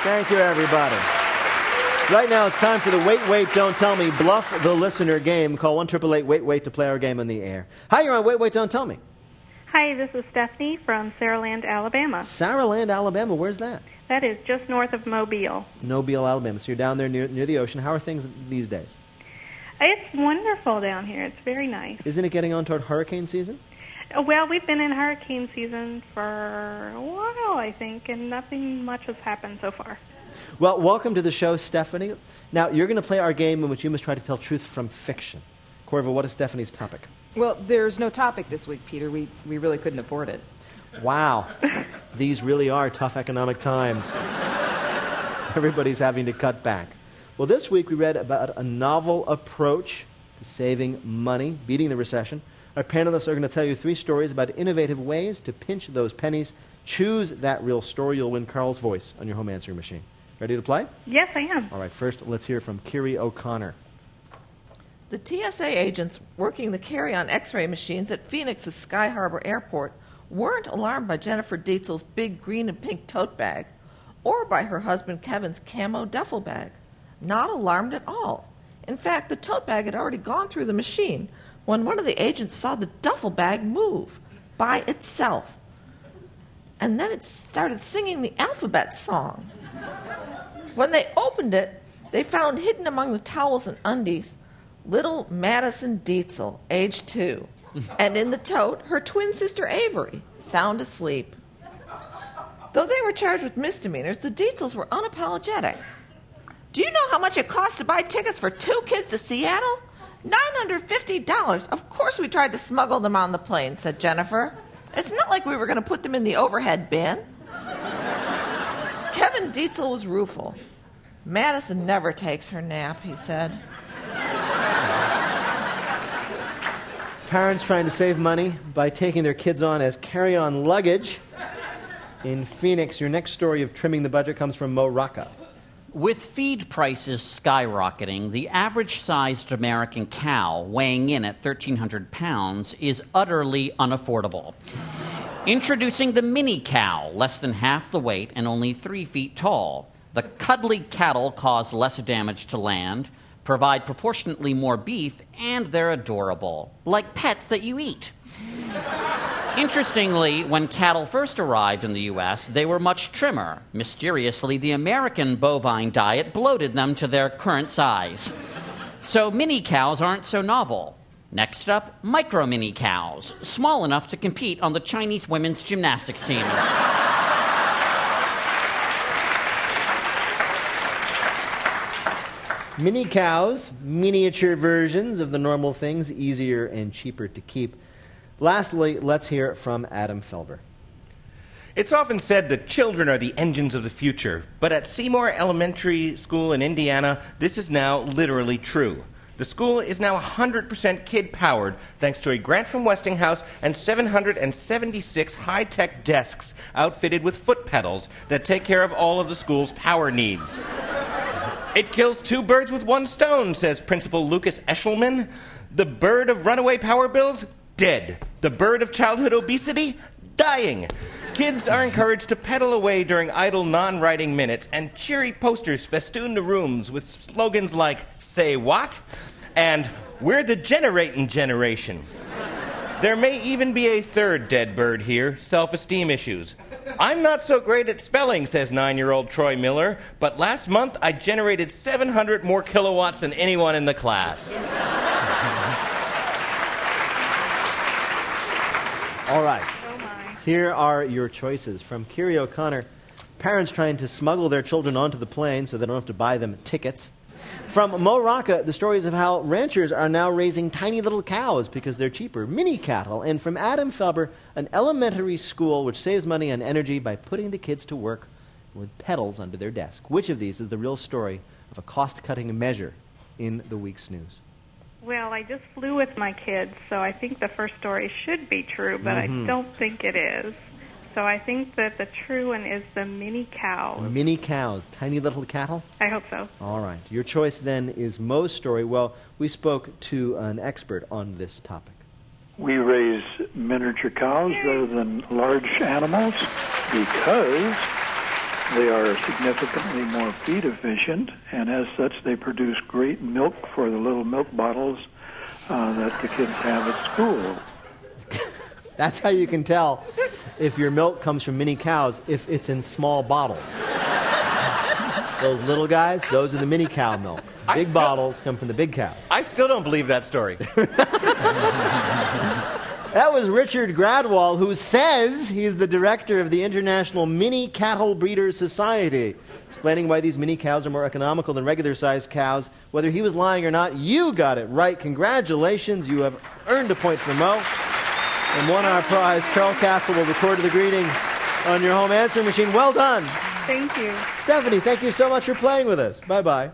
Thank you, everybody. Right now, it's time for the Wait, Wait, Don't Tell Me Bluff the Listener game. Call 1-888-WAIT-WAIT to play our game on the air. Hi, you're on Wait, Wait, Don't Tell Me. Hi, this is Stephanie from Saraland, Alabama. Saraland, Alabama. Where's that? That is just north of Mobile. Mobile, Alabama. So you're down there near the ocean. How are things these days? It's wonderful down here. It's very nice. Isn't it getting on toward hurricane season? Well, we've been in hurricane season for a while, I think, and nothing much has happened so far. Well, welcome to the show, Stephanie. Now, you're going to play our game in which you must try to tell truth from fiction. Corva, what is Stephanie's topic? Well, there's no topic this week, Peter. We really couldn't afford it. Wow. These really are tough economic times. Everybody's having to cut back. Well, this week we read about a novel approach to saving money, beating the recession. Our panelists are going to tell you 3 stories about innovative ways to pinch those pennies. Choose that real story. You'll win Carl's voice on your home answering machine. Ready to play? Yes, I am. All right, first let's hear from Kiri O'Connor. The TSA agents working the carry-on X-ray machines at Phoenix's Sky Harbor Airport weren't alarmed by Jennifer Dietzel's big green and pink tote bag or by her husband Kevin's camo duffel bag. Not alarmed at all. In fact, the tote bag had already gone through the machine when one of the agents saw the duffel bag move by itself. And then it started singing the alphabet song. When they opened it, they found hidden among the towels and undies little Madison Dietzel, age 2, and in the tote, her twin sister Avery, sound asleep. Though they were charged with misdemeanors, the Dietzels were unapologetic. Do you know how much it costs to buy tickets for 2 kids to Seattle? $950. Of course we tried to smuggle them on the plane, said Jennifer. It's not like we were going to put them in the overhead bin. Kevin Dietzel was rueful. Madison never takes her nap, he said. Parents trying to save money by taking their kids on as carry-on luggage. In Phoenix, your next story of trimming the budget comes from Mo Rocca. With feed prices skyrocketing, the average-sized American cow, weighing in at 1,300 pounds, is utterly unaffordable. Introducing the mini cow, less than half the weight and only 3 feet tall. The cuddly cattle cause less damage to land, provide proportionately more beef, and they're adorable, like pets that you eat. Interestingly, when cattle first arrived in the U.S., they were much trimmer. Mysteriously, the American bovine diet bloated them to their current size. So mini cows aren't so novel. Next up, micro-mini cows, small enough to compete on the Chinese women's gymnastics team. Mini cows, miniature versions of the normal things, easier and cheaper to keep. Lastly, let's hear from Adam Felber. It's often said that children are the engines of the future, but at Seymour Elementary School in Indiana, this is now literally true. The school is now 100% kid-powered thanks to a grant from Westinghouse and 776 high-tech desks outfitted with foot pedals that take care of all of the school's power needs. It kills 2 birds with 1 stone, says Principal Lucas Eshelman. The bird of runaway power bills? Dead. The bird of childhood obesity? Dying. Kids are encouraged to pedal away during idle non-writing minutes, and cheery posters festoon the rooms with slogans like, "Say what?" and "We're the generating generation." There may even be a 3rd dead bird here, self-esteem issues. "I'm not so great at spelling," says 9-year-old Troy Miller, "but last month I generated 700 more kilowatts than anyone in the class." All right. Oh, my. Here are your choices. From Kiri O'Connor, parents trying to smuggle their children onto the plane so they don't have to buy them tickets. From Mo Rocca, the stories of how ranchers are now raising tiny little cows because they're cheaper, mini cattle. And from Adam Felber, an elementary school which saves money on energy by putting the kids to work with pedals under their desk. Which of these is the real story of a cost-cutting measure in the week's news? Well, I just flew with my kids, so I think the first story should be true, but I don't think it is. So I think that the true one is the mini cow. Mini cows, tiny little cattle? I hope so. All right. Your choice then is Mo's story. Well, we spoke to an expert on this topic. We raise miniature cows rather than large animals because They are significantly more feed efficient, and as such, they produce great milk for the little milk bottles that the kids have at school. That's how you can tell if your milk comes from mini cows, if it's in small bottles. Those little guys, those are the mini cow milk. Big bottles come from the big cows. I still don't believe that story. That was Richard Gradwell, who says he's the director of the International Mini Cattle Breeders Society, explaining why these mini cows are more economical than regular-sized cows. Whether he was lying or not, you got it right. Congratulations. You have earned a point for Mo and won our prize. Carol Castle will record the greeting on your home answering machine. Well done. Thank you. Stephanie, thank you so much for playing with us. Bye-bye.